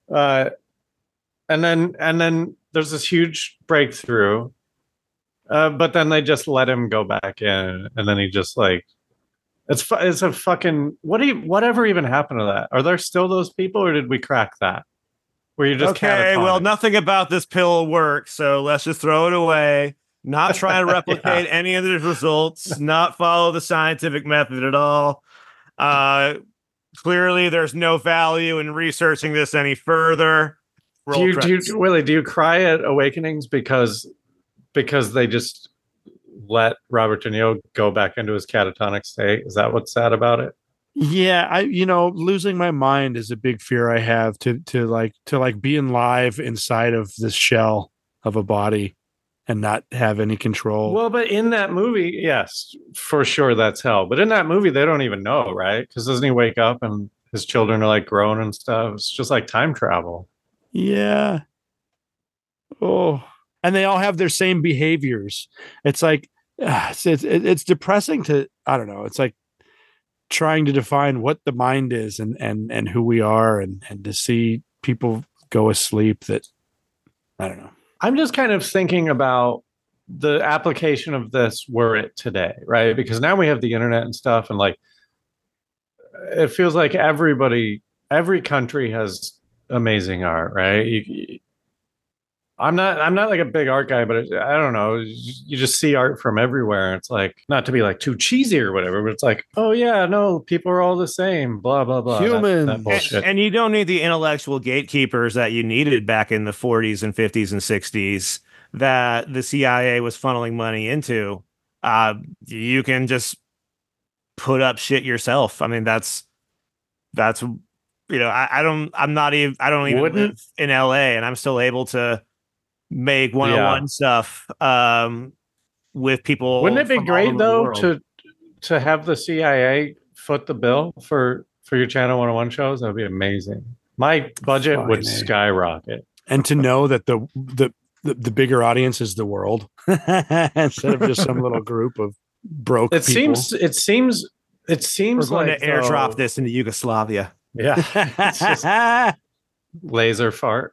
And then there's this huge breakthrough. But then they just let him go back in, and then he just like it's a fucking whatever even happened to that? Are there still those people, or did we crack that? Where you just okay? Well, nothing about this pill works, so let's just throw it away. Not try to replicate any of the results. Not follow the scientific method at all. Clearly, there's no value in researching this any further. Do you cry at Awakenings because they just let Robert De Niro go back into his catatonic state? Is that what's sad about it? Yeah, losing my mind is a big fear I have to being live inside of this shell of a body and not have any control. Well, but in that movie, yes, for sure that's hell. But in that movie, they don't even know, right? Because doesn't he wake up and his children are like grown and stuff? It's just like time travel. Yeah. Oh. And they all have their same behaviors. It's like it's depressing to, I don't know. It's like trying to define what the mind is and who we are and to see people go asleep that, I don't know. I'm just kind of thinking about the application of this were it today, right? Because now we have the internet and stuff, and like it feels like every country has amazing art, right? I'm not like a big art guy, but I don't know. You just see art from everywhere. It's like, not to be like too cheesy or whatever, but it's like, oh yeah, no, people are all the same, blah, blah, blah. Human. That bullshit. And you don't need the intellectual gatekeepers that you needed back in the 40s and 50s and 60s that the CIA was funneling money into. You can just put up shit yourself. I mean, that's I don't even Wouldn't- live in LA, and I'm still able to make one-on-one stuff with people. Wouldn't it be from all great over the though world. to have the CIA foot the bill for your channel 101 shows? That would be amazing. My budget would Fucking A. skyrocket. And to know that the bigger audience is the world instead of just some little group of broke It people. seems We're going like to airdrop though- this into Yugoslavia. Yeah, it's just laser fart.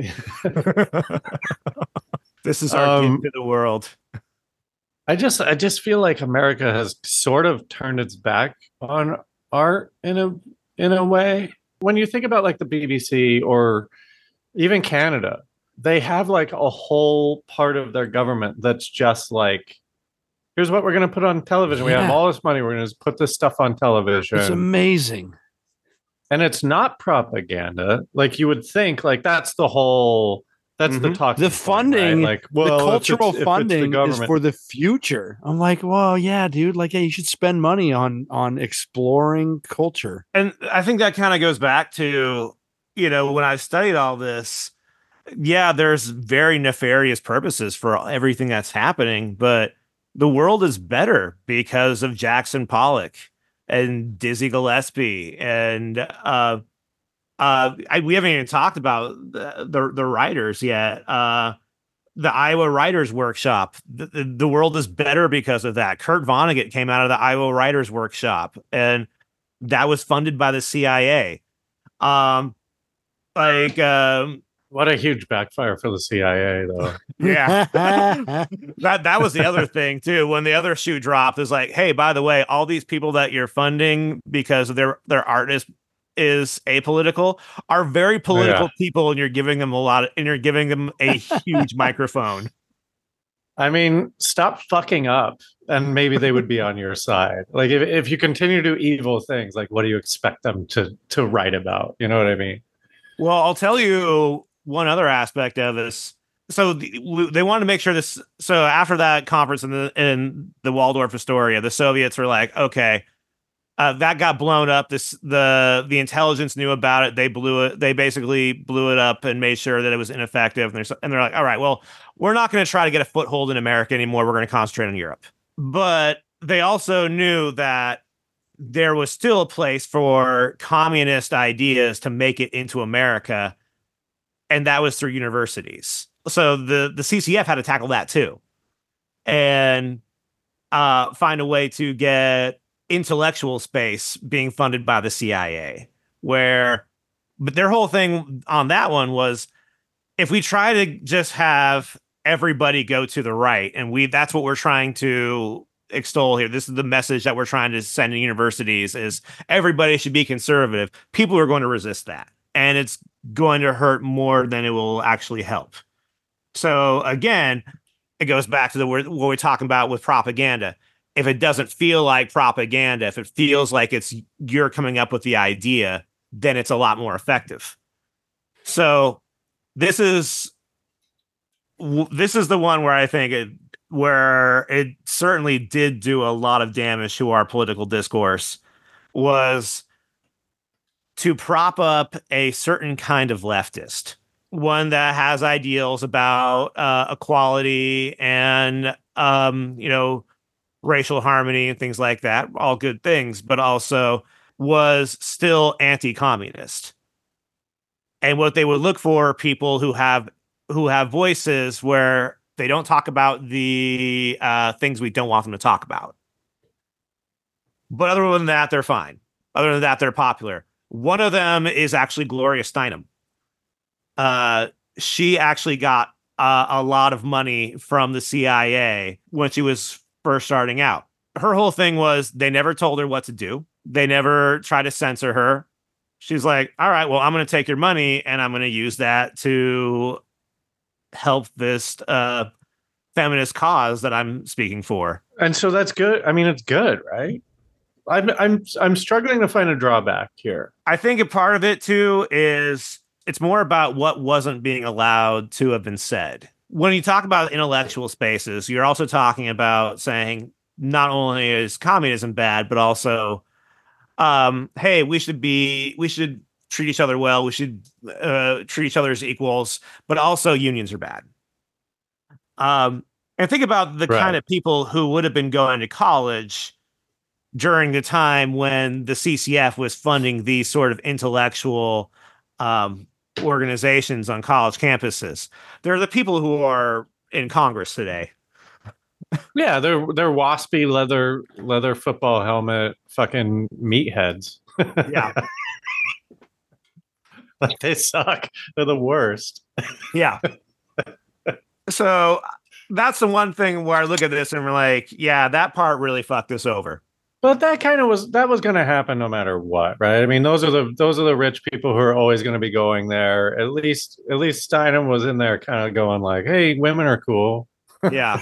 This is our gift to the world. I just feel like America has sort of turned its back on art in a way. When you think about like the BBC or even Canada, they have like a whole part of their government that's just like, here's what we're going to put on television. We have Yeah. all this money. We're going to put this stuff on television. It's amazing. And it's not propaganda. Like you would think, like that's the talk. The funding, right? Like, the well, cultural if it's the funding is government. for the future. I'm like, well, yeah, dude. Like, yeah, you should spend money on exploring culture. And I think that kind of goes back to, when I studied all this, yeah, there's very nefarious purposes for everything that's happening, but the world is better because of Jackson Pollock and Dizzy Gillespie. And we haven't even talked about the writers yet. The Iowa Writers Workshop. The world is better because of that. Kurt Vonnegut came out of the Iowa Writers Workshop, and that was funded by the CIA. What a huge backfire for the CIA, though. Yeah. that was the other thing too. When the other shoe dropped, is like, hey, by the way, all these people that you're funding because their art is apolitical are very political people, and you're giving them a huge microphone. I mean, stop fucking up, and maybe they would be on your side. Like if you continue to do evil things, like what do you expect them to write about? You know what I mean? Well, I'll tell you one other aspect of this. So they wanted to make sure this. So after that conference in the Waldorf Astoria, the Soviets were like, okay, that got blown up. The intelligence knew about it. They blew it. They basically blew it up and made sure that it was ineffective. And they're like, all right, well, we're not going to try to get a foothold in America anymore. We're going to concentrate on Europe. But they also knew that there was still a place for communist ideas to make it into America, and that was through universities. So the CCF had to tackle that too, and find a way to get intellectual space being funded by the CIA. But their whole thing on that one was, if we try to just have everybody go to the right, and that's what we're trying to extol here. This is the message that we're trying to send to universities: is everybody should be conservative. People are going to resist that, and it's going to hurt more than it will actually help. So again, it goes back to what we're talking about with propaganda. If it doesn't feel like propaganda, if it feels like you're coming up with the idea, then it's a lot more effective. So this is the one where I think where it certainly did do a lot of damage to our political discourse, was to prop up a certain kind of leftist, one that has ideals about equality and racial harmony and things like that, all good things, but also was still anti-communist. And what they would look for are people who have voices where they don't talk about the things we don't want them to talk about. But other than that, they're fine. Other than that, they're popular. One of them is actually Gloria Steinem. She actually got a lot of money from the CIA when she was first starting out. Her whole thing was they never told her what to do. They never tried to censor her. She's like, all right, well, I'm going to take your money and I'm going to use that to help this feminist cause that I'm speaking for. And so that's good. I mean, it's good, right? I'm struggling to find a drawback here. I think a part of it too is it's more about what wasn't being allowed to have been said. When you talk about intellectual spaces, you're also talking about saying not only is communism bad, but also, hey, we should treat each other well. We should treat each other as equals, but also unions are bad. And think about the kind of people who would have been going to college during the time when the CCF was funding these sort of intellectual organizations on college campuses. They're the people who are in Congress today. Yeah, they're waspy leather football helmet fucking meatheads. Yeah. Like they suck. They're the worst. Yeah. So that's the one thing where I look at this and we're like, yeah, that part really fucked us over. But that was going to happen no matter what, right? I mean, those are the rich people who are always going to be going there. At least Steinem was in there, kind of going like, "Hey, women are cool." Yeah.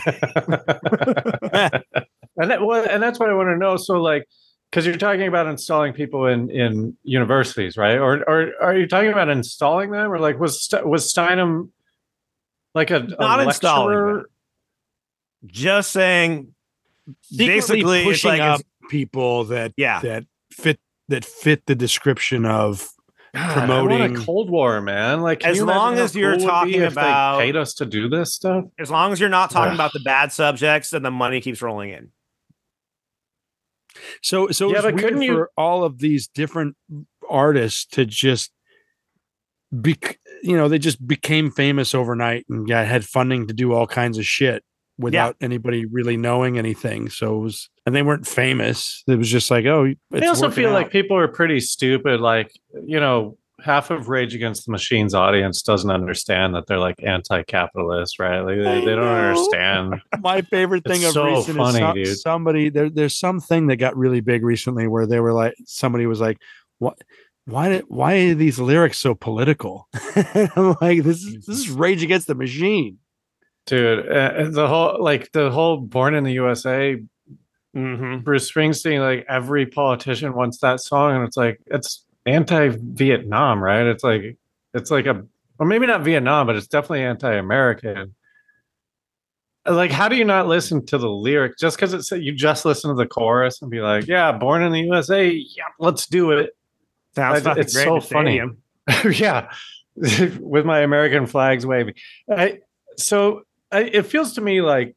and that's what I want to know. So, like, because you're talking about installing people in universities, right? Or are you talking about installing them, or like was Steinem like a lecturer? Just saying, basically pushing up people that fit the description of promoting. I want a Cold War, man. Like, as long as you're talking about, they paid us to do this stuff. As long as you're not talking about the bad subjects, then the money keeps rolling in. So yeah, but couldn't you for all of these different artists to just they just became famous overnight and had funding to do all kinds of shit without anybody really knowing anything. So it was, and they weren't famous. It was just like, oh, I also feel like people are pretty stupid. Like, half of Rage Against the Machine's audience doesn't understand that they're like anti-capitalist, right? Like they don't understand. My favorite thing of so recent funny, is somebody there's something that got really big recently where they were like, somebody was like, what? Why are these lyrics so political? I'm like, this is Rage Against the Machine. Dude, the whole Born in the USA, Bruce Springsteen, like every politician wants that song, and it's like it's anti-Vietnam, right? It's like or maybe not Vietnam, but it's definitely anti-American. Like, how do you not listen to the lyric just because it's you just listen to the chorus and be like, yeah, Born in the USA, yeah, let's do it. Sounds fucking it's great so funny. Yeah, with my American flags waving. It feels to me like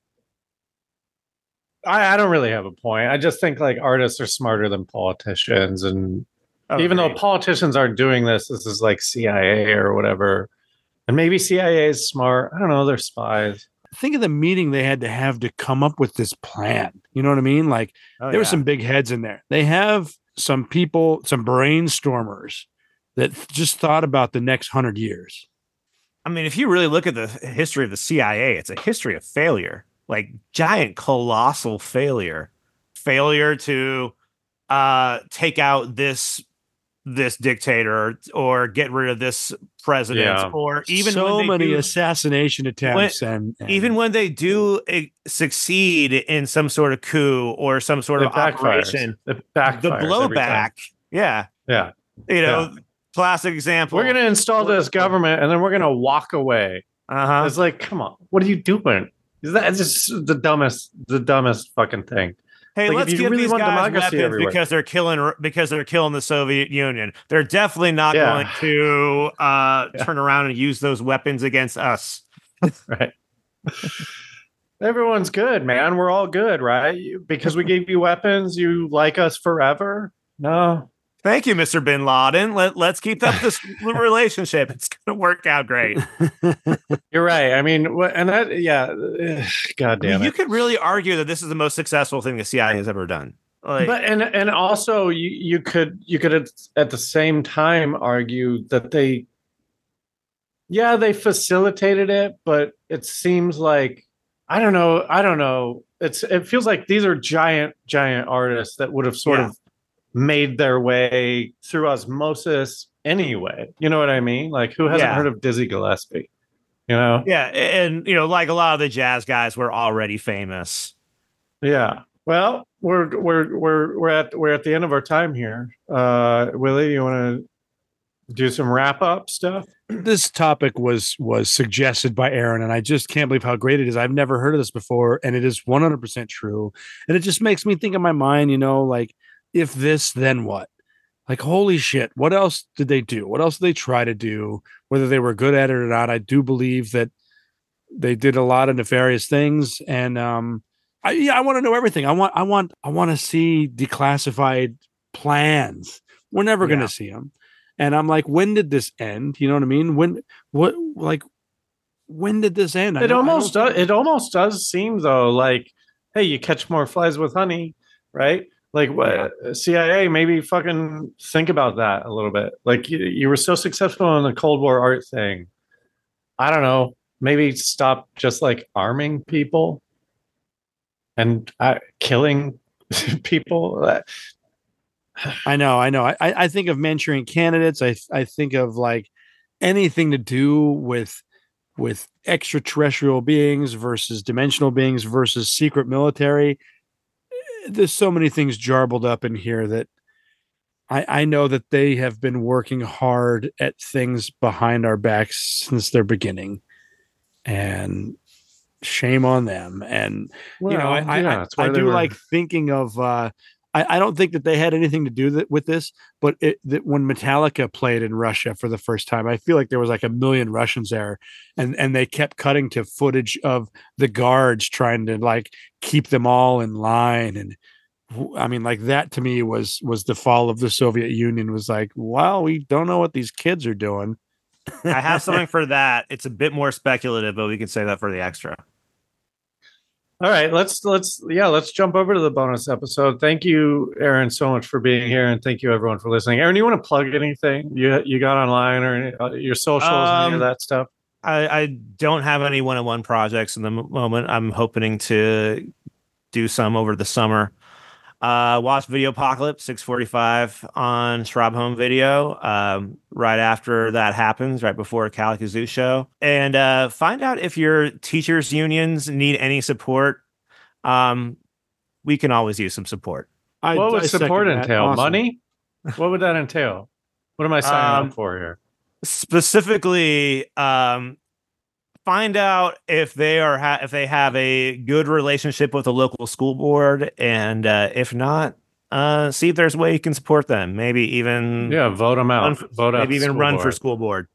I don't really have a point. I just think like artists are smarter than politicians, and even though politicians aren't doing this is like CIA or whatever, and maybe CIA is smart. I don't know. They're spies. Think of the meeting they had to come up with this plan. You know what I mean? Like there were some big heads in there. They have some people, some brainstormers that just thought about the next 100 years. I mean, if you really look at the history of the CIA, it's a history of failure, like giant, colossal failure to take out this dictator or get rid of this president, or even so many assassination attempts. And even when they do succeed in some sort of coup or some sort of operation, the blowback. Yeah. Classic example. We're going to install this government and then we're going to walk away. It's like, come on, what are you doing? It's just the dumbest fucking thing. Hey, like, let's give these guys weapons because they're killing the Soviet Union. They're definitely not going to turn around and use those weapons against us. Right. Everyone's good, man. We're all good, right? Because we gave you weapons, you like us forever? No. Thank you, Mr. Bin Laden. Let's keep up this relationship. It's going to work out great. You're right. I mean, and that, God damn it. You could really argue that this is the most successful thing the CIA has ever done. But and also you could at the same time argue that they facilitated it, but it seems like I don't know. It feels like these are giant artists that would have sort of made their way through osmosis anyway. You know what I mean? Like, who hasn't heard of Dizzy Gillespie? Yeah, and like a lot of the jazz guys were already famous. Yeah. Well, we're at the end of our time here. Willie, you want to Do some wrap up stuff. This topic was suggested by Aaron, and I just can't believe how great it is. I've never heard of this before, and it is 100% true. And it just makes me think in my mind, like, if this, then what? Like, holy shit, what else did they do? What else did they try to do? Whether they were good at it or not, I do believe that they did a lot of nefarious things. And I want to know everything. I want to see declassified plans. We're never going to see them. And I'm like, when did this end? You know what I mean? When did this end? It almost does seem though, like, hey, you catch more flies with honey, right? Like, CIA, maybe fucking think about that a little bit. Like, you were so successful in the Cold War art thing. I don't know. Maybe stop just like arming people and killing people. I know. I think of Manchurian candidates. I think of like anything to do with extraterrestrial beings versus dimensional beings versus secret military. There's so many things jarbled up in here that I know that they have been working hard at things behind our backs since their beginning, and shame on them. And I do like thinking of. I don't think that they had anything to do with this, but that when Metallica played in Russia for the first time, I feel like there was like 1 million Russians there, and they kept cutting to footage of the guards trying to like keep them all in line. And I mean, like that to me was the fall of the Soviet Union. Was like, wow, we don't know what these kids are doing. I have something for that. It's a bit more speculative, but we can say that for the extra. All right, let's jump over to the bonus episode. Thank you, Aaron, so much for being here, and thank you everyone for listening. Aaron, you want to plug anything you got online or your socials and any of that stuff? I don't have any one-on-one projects in the moment. I'm hoping to do some over the summer. Watch Video Apocalypse 6:45 on Schrob Home Video right after that happens, right before Kalikazoo show, and find out if your teachers unions need any support. We can always use some support. What would support entail? Awesome. Money? What would that entail? What am I signing up for here? Specifically, find out if they if they have a good relationship with the local school board, and if not, see if there's a way you can support them. Maybe even vote them out. Maybe even run for school board.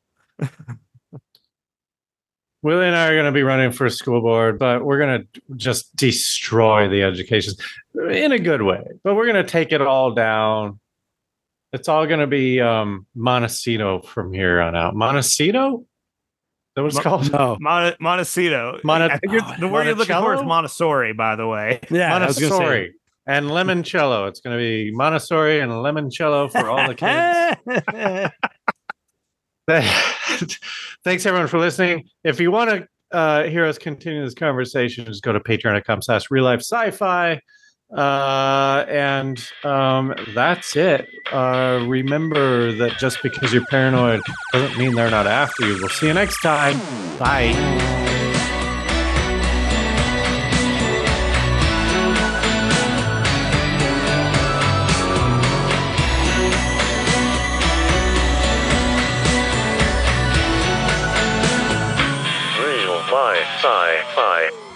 Willie and I are going to be running for school board, but we're going to just destroy the education in a good way. But we're going to take it all down. It's all going to be Montecito from here on out. Montecito? Is that what it's called? No. Montecito. The word you're looking for is Montessori, by the way. Yeah, Montessori and limoncello. It's going to be Montessori and limoncello for all the kids. Thanks everyone for listening. If you want to hear us continue this conversation, just go to patreon.com/reallifesci-fi. And that's it. Remember that just because you're paranoid doesn't mean they're not after you. We'll see you next time. Bye. Real life sci-fi.